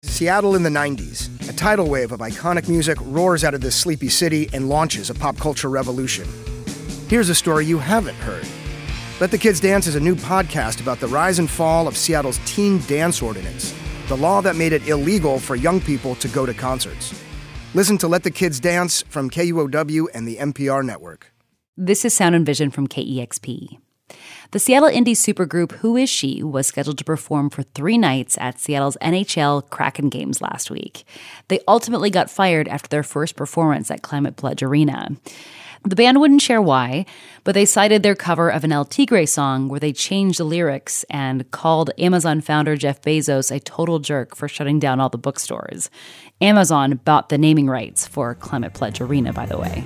Seattle in the 90s. A tidal wave of iconic music roars out of this sleepy city and launches a pop culture revolution. Here's a story you haven't heard. Let the Kids Dance is a new podcast about the rise and fall of Seattle's teen dance ordinance, the law that made it illegal for young people to go to concerts. Listen to Let the Kids Dance from KUOW and the NPR network. This is Sound and Vision from KEXP. The Seattle indie supergroup Who Is She was scheduled to perform for 3 nights at Seattle's NHL Kraken games last week. They ultimately got fired after their first performance at Climate Pledge Arena. The band wouldn't share why, but they cited their cover of an El Tigre song where they changed the lyrics and called Amazon founder Jeff Bezos a total jerk for shutting down all the bookstores. Amazon bought the naming rights for Climate Pledge Arena, by the way.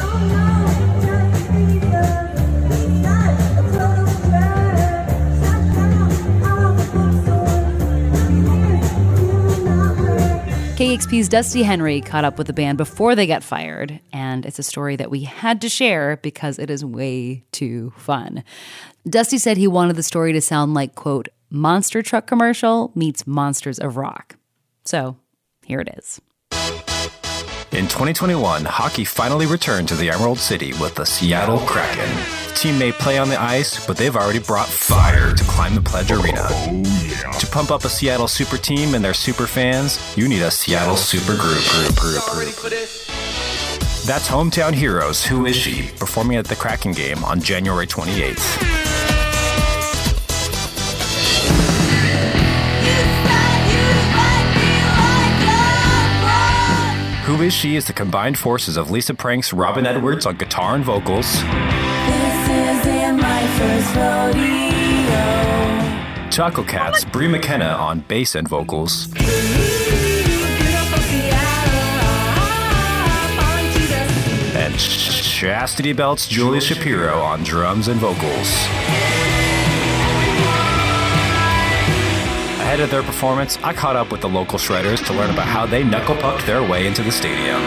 KEXP's Dusty Henry caught up with the band before they got fired, and it's a story that we had to share because it is way too fun. Dusty said he wanted the story to sound like, quote, monster truck commercial meets Monsters of Rock. So, here it is. In 2021, hockey finally returned to the Emerald City with the Seattle Kraken. The team may play on the ice, but they've already brought fire to Climate Pledge Arena. To pump up a Seattle super team and their super fans, you need a Seattle super group. That's Hometown Heroes, Who Is She, performing at the Kraken game on January 28th. Who Is She is the combined forces of Lisa Prank's Robin Edwards on guitar and vocals. This isn't my first rodeo. Choco Cat's Brie McKenna on bass and vocals. And Chastity Belt's Julia Shapiro on drums and vocals. Ahead of their performance, I caught up with the local shredders to learn about how they knuckle-pucked their way into the stadium.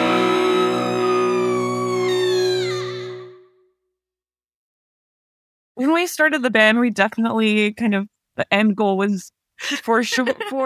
When we started the band, we definitely the end goal was for sure,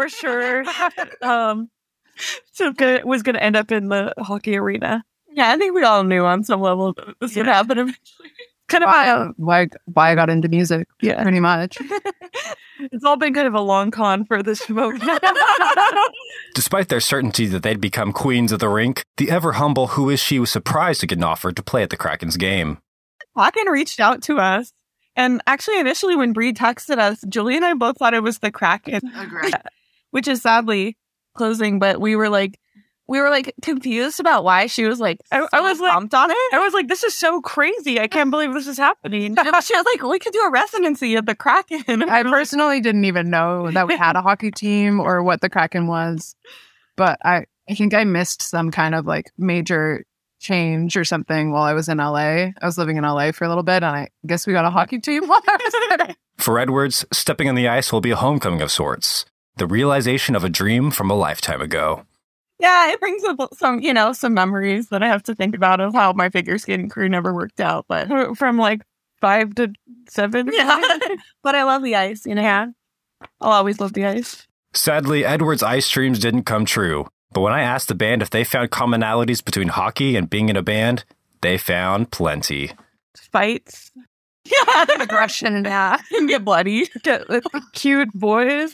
was going to end up in the hockey arena. Yeah, I think we all knew on some level this would happen eventually. Why I got into music, pretty much. It's all been kind of a long con for this moment. Despite their certainty that they'd become queens of the rink, the ever-humble Who Is She was surprised to get an offer to play at the Kraken's game. Kraken reached out to us. And actually, initially, when Bree texted us, Julie and I both thought it was the Kraken, which is sadly closing. But we were confused about why she was I was pumped on it. I was like, this is so crazy. I can't believe this is happening. And she was like, we could do a residency at the Kraken. I personally didn't even know that we had a hockey team or what the Kraken was. But I think I missed some kind of major change or something while I was in LA. I was living in LA for a little bit, and I guess we got a hockey team while I was there. For Edwards, stepping on the ice will be a homecoming of sorts. The realization of a dream from a lifetime ago. Yeah, it brings up some memories that I have to think about of how my figure skating career never worked out. But from 5 to 7. Yeah. But I love the ice, I'll always love the ice. Sadly, Edwards' ice dreams didn't come true. But when I asked the band if they found commonalities between hockey and being in a band, they found plenty. Fights. Yeah. Aggression. Yeah. Get bloody. Get cute boys.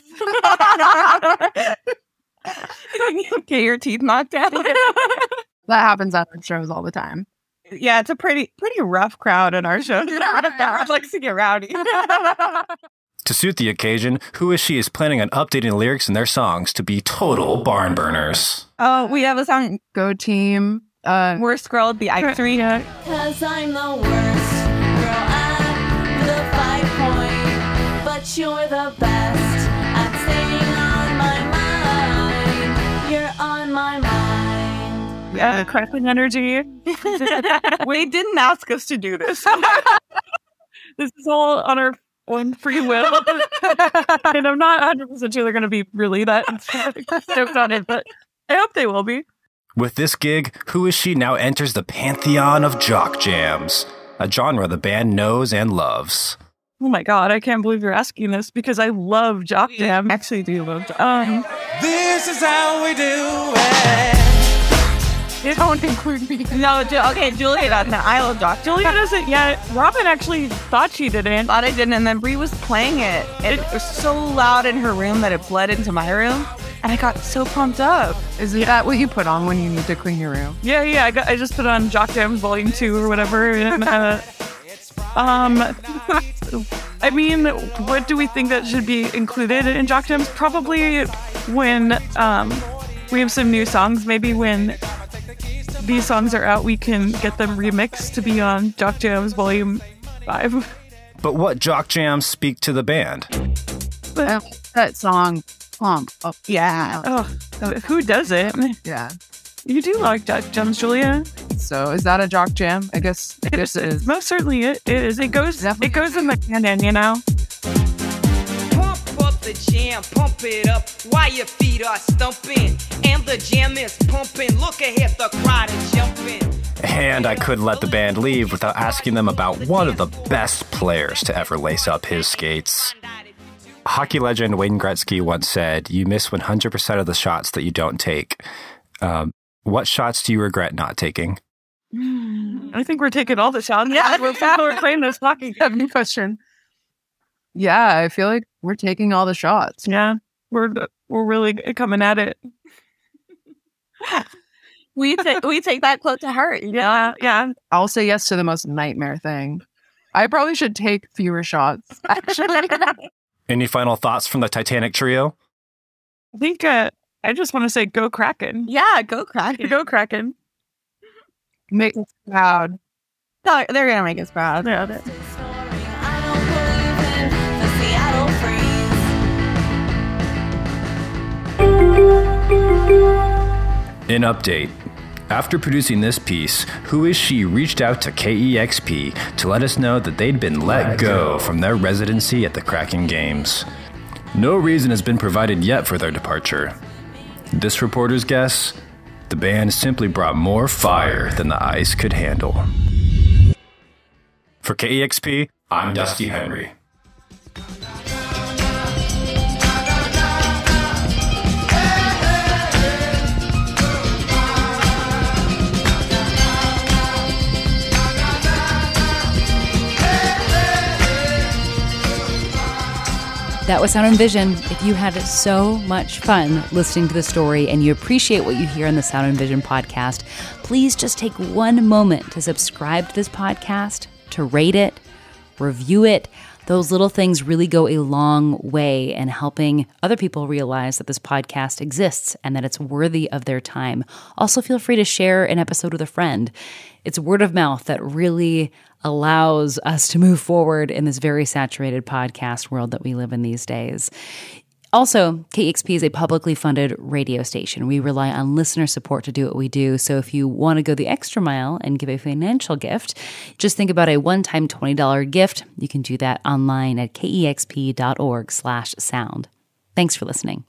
Get your teeth knocked out. That happens at our shows all the time. Yeah, it's a pretty rough crowd in our shows. It likes to get rowdy. To suit the occasion, Who Is She is planning on updating the lyrics in their songs to be total barn burners. Oh, we have a song, Go Team. Worst Girl at the Ice Arena. 'Cause I'm the worst girl at the 5 point, but you're the best at staying on my mind. You're on my mind. Yeah, crackling energy. We didn't ask us to do this. This is all on our own free will. And I'm not 100% sure they're going to be really that stoked on it, but I hope they will be. With this gig, Who Is She now enters the pantheon of jock jams, a genre the band knows and loves. Oh my God, I can't believe you're asking this because I love Jock Jam. Actually, do love Jock Jam. This is how we do it. It don't include me. No, okay, Julia doesn't. I love Jock. Julia doesn't yet. Robin actually thought she didn't. Thought I didn't, and then Bree was playing it. It was so loud in her room that it bled into my room, and I got so pumped up. Is that what you put on when you need to clean your room? Yeah. I just put on Jock Jam Volume 2 or whatever, and I mean, what do we think that should be included in Jock Jams? Probably when we have some new songs. Maybe when these songs are out, we can get them remixed to be on Jock Jams Volume 5. But what Jock Jams speak to the band? That song, Pump Up. Yeah. Oh, who doesn't? Yeah. You do like Jock Jams, Julia. So is that a Jock Jam? I guess this is. Most certainly it is. It goes in the canon, you know? Pump up the jam, pump it up while your feet are stumping. And the jam is pumping. Look ahead, the crowd is jumping. And I couldn't let the band leave without asking them about one of the best players to ever lace up his skates. Hockey legend Wayne Gretzky once said, "You miss 100% of the shots that you don't take." What shots do you regret not taking? I think we're taking all the shots. Yeah, we're playing this hockey. Good question. Yeah, I feel like we're taking all the shots. Yeah, we're really coming at it. We take that quote to heart. Yeah. I'll say yes to the most nightmare thing. I probably should take fewer shots. Actually. Any final thoughts from the Titanic trio? I think I just want to say go Kraken. Yeah, go Kraken. Go Kraken. Make us proud. No, they're going to make us proud. Yeah. I don't believe in the Seattle freeze. In update, after producing this piece, Who Is She reached out to KEXP to let us know that they'd been let go from their residency at the Kraken Games. No reason has been provided yet for their departure. This reporter's guess? The band simply brought more fire than the ice could handle. For KEXP, I'm Dusty Henry. That was Sound and Vision. If you had so much fun listening to the story and you appreciate what you hear on the Sound and Vision podcast, please just take one moment to subscribe to this podcast, to rate it, review it. Those little things really go a long way in helping other people realize that this podcast exists and that it's worthy of their time. Also, feel free to share an episode with a friend. It's word of mouth that really allows us to move forward in this very saturated podcast world that we live in these days. Also, KEXP is a publicly funded radio station. We rely on listener support to do what we do. So if you want to go the extra mile and give a financial gift, just think about a one-time $20 gift. You can do that online at kexp.org/sound. Thanks for listening.